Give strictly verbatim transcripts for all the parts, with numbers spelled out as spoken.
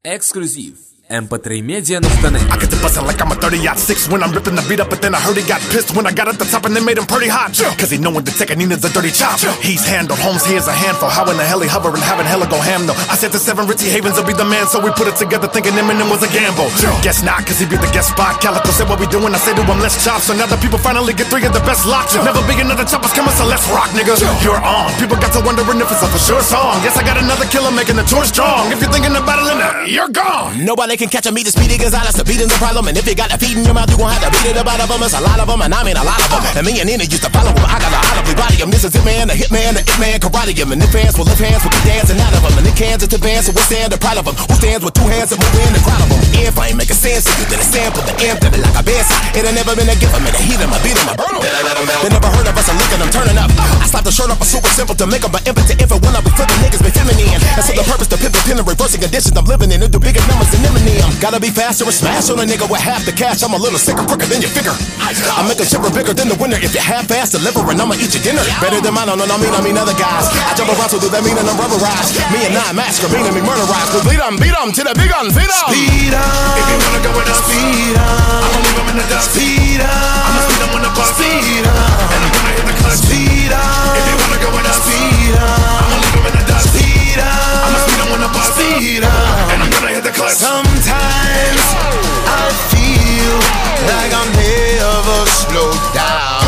Эксклюзив. эм пэ три Media nuqta net. I get to bustin' like I'm a thirty-aught six when I'm ripping the beat up, but then I heard he got pissed when I got at the top and they made him pretty hot. Cause he know when to take a Nina's a dirty chop. He's handled, Holmes here's a handful. How in the hell he hover and having hella go ham though? I said to seven Ritzy Havens will be the man, so we put it together thinking Eminem was a gamble. Guess not, cause he be the guest spot. Calico said what we doing, I say to him let's chop. So now the people finally get three of the best locks. Never be another choppers coming, so let's rock, nigga. You're on. People got to wondering if it's a for sure song. Guess I got another killer making the tour strong. If you're thinking about it, then you're gone. Nobody can catch a meat as speedy Gonzalez. The beat is the problem, and if you got a feed in your mouth, you gon' have to beat it about of them. It's a lot of them, and I mean a lot of them. And me and Nina used to follow them. I got a audibly body him. This is Hitman, the Hitman, the Hitman, karate him. And if hands will lift hands, we'll be dancing out of them. And if hands is advance, so we'll stand the proud of them. Who stands with two hands and move in the crowd of them? If I ain't making sense, so you then a sample the amp, that be like a bass. It ain't never been a gift, I'm in a heat him, I beat him, I burn him. They never heard of us, I'm looking, I'm turning up. I slapped the shirt up, a super simple to make them, but impotent infant when I be flipping niggas, be feminine. And so the purpose, the pivot, pin, and reversing conditions I'm living in, it do bigger numbers than Eminem. Gotta be faster and smash on a nigga with half the cash. I'm a little sicker, quicker than you figure. I make a shipper bigger than the winner. If you half-ass delivering, I'ma eat your dinner. Better than mine, no, no, no, I mean, I mean other guys. I jump around, so do that mean and I'm rubberized. Me and nine masker, meaning me murderized. We bleed them, beat them, to the big gun, feed them. Speed up. If you wanna go with us, speed up. I'ma leave them in the dust. Speed up. I'ma speed them when the bus. Speed up. And I'm gonna hit the clutch. Speed up. If you wanna go with us, speed up. I'ma leave them in the dust. Speed up. I'ma speed them when the bus. Speed up. And I'm gonna hit the clutch. Sometimes I feel like I'm never slowed down.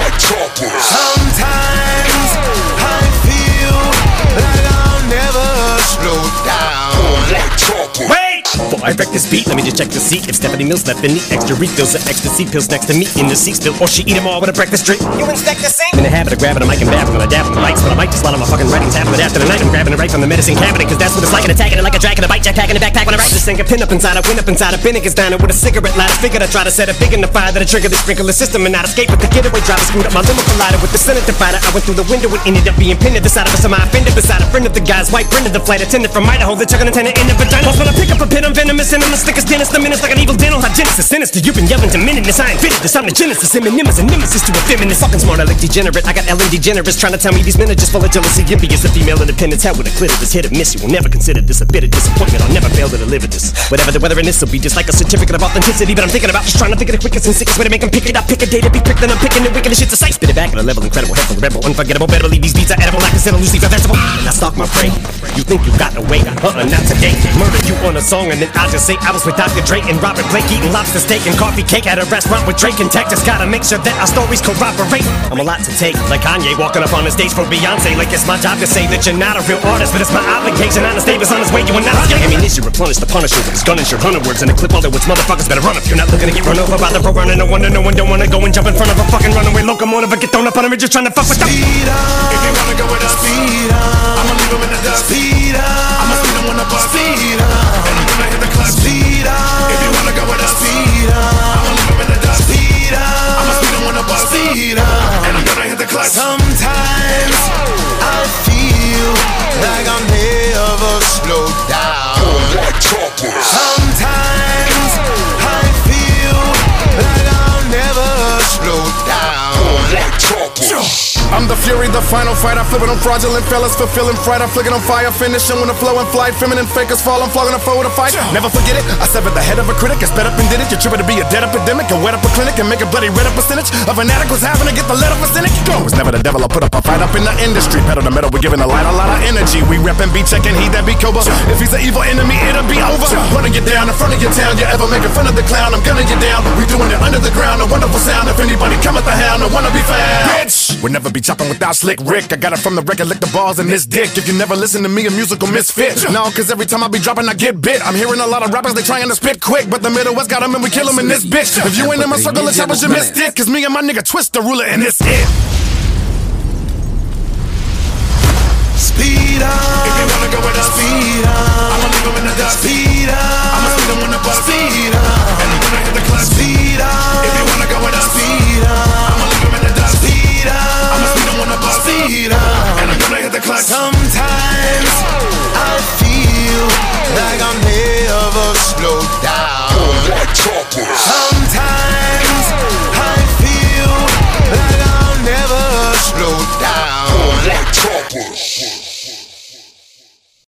Sometimes I feel like I'll never slow down. Wait! Before I wreck this beat, let me just check the seat. If Stephanie Mills left any extra refills or ecstasy pills next to me in the seat still, or she eat them all with a breakfast drink. You inspect the same? In the habit of grabbing a mic and babbling, I dab on the mics, but I might just while my fucking writing's happening after the night. I'm grabbing it right from the medicine cabinet, cause that's what it's like, and attacking it like a dragon, a bite jetpack in the backpack when I write. Just sink a pin up inside, I win up inside, a bin gets down with a cigarette lighter. Figured I try to set a big in the fire that'll trigger the sprinkler system and not escape with the getaway driver. Screwed up my limo collider with the Senate divider. I went through the window and ended up being pinned at the side of a semi-offender beside a friend of the guy's white friend of the flight attendant from Idaho that took an antenna in the vagina. Plus when I pick up a pin, I'm venomous and I'm the slickest dentist. The menace like an evil dental hygienist. Sinister, you've been yelling to minutes. I ain't fitted this. I'm the genesis. Eminence and nemesis to a feminist. Fucking smart, I like degenerate. I got Ellen DeGeneres trying to tell me these men are just full of jealousy. Envious of female independence. How with a clitoris hit or miss? You will never consider this a bit of disappointment. I'll never fail to deliver this. Whatever the weather in this will be just like a certificate of authenticity. But I'm thinking about just trying to think of the quickest and sickest way to make them pick it up. Pick a day to be quick, then I'm picking the wickedest shit's a sight. Spit it back at a level incredible, helpful, rebel, unforgettable. Better believe these beats are edible like a cell loosely vegetable. And I stalk my prey. You think you got away? Uh-uh, not today. Murder you on a song and then I'll just say I was with Doctor Dre and Robert Blake eating lobster steak and coffee cake at a restaurant with Drake and Tech. Just gotta make sure that our stories corroborate. I'm a lot to take, like Kanye walking up on the stage for Beyonce. Like it's my job to say that you're not a real artist, but it's my obligation. Honest Davis on his way, you are not. Ammunition replenish the Punisher with his gun and shirt hundred words in a clip. All the words motherfuckers better run if you're not looking to get run over by the pro runner. No wonder no one don't wanna go and jump in front of a fucking runaway locomotive or get thrown up on him and just trying to fuck with them. Speed up. If you wanna go with us, speed up. I'ma leave them in the dust. Speed up. I'ma speed them when the bus. Speed up. And I'm gonna hit the clutch. Speed up. If you wanna go with us, speed up. I'ma leave them in the dust. Speed up. I'ma speed them when the bus. Speed up. And I'm gonna hit the clutch. Sometimes I feel like I'm never slowed down. Sometimes I feel like I'll never slow down. I'm the fury, the final fight. I flip it on fraudulent fellas, fulfilling fright. I flick it on fire, finishing when the flow and flight. Feminine fakers fall, I'm flogging a foe to fight. Never forget it, I severed the head of a critic. I sped up and did it. You're tripping to be a dead epidemic and wet up a clinic and make a bloody red up percentage of an addict was having to get the lead up a cynic. It was never the devil, I put up a fight up in the industry. Pedal to metal, we're giving the light a lot of energy. We reppin' be checking, he that be Cobra. If he's an evil enemy, it'll be over. Wanna get down in front of your town, you ever making fun of the clown? I'm gunning you down. We doing it under the ground, a wonderful sound. If anybody come at the hound, I wanna be found. Bitch, we'll never be chopping without Slick Rick. I got it from the record, lick the balls in this dick. If you never listen to me, a musical misfit. No, cause every time I be dropping, I get bit. I'm hearing a lot of rappers, they trying to spit quick, but the Middle West got them and we kill them in this bitch. If you ain't in my circle of choppers, you missed it. Cause me and my nigga Twist the ruler and it's it. Speed up. If you wanna go with us, speed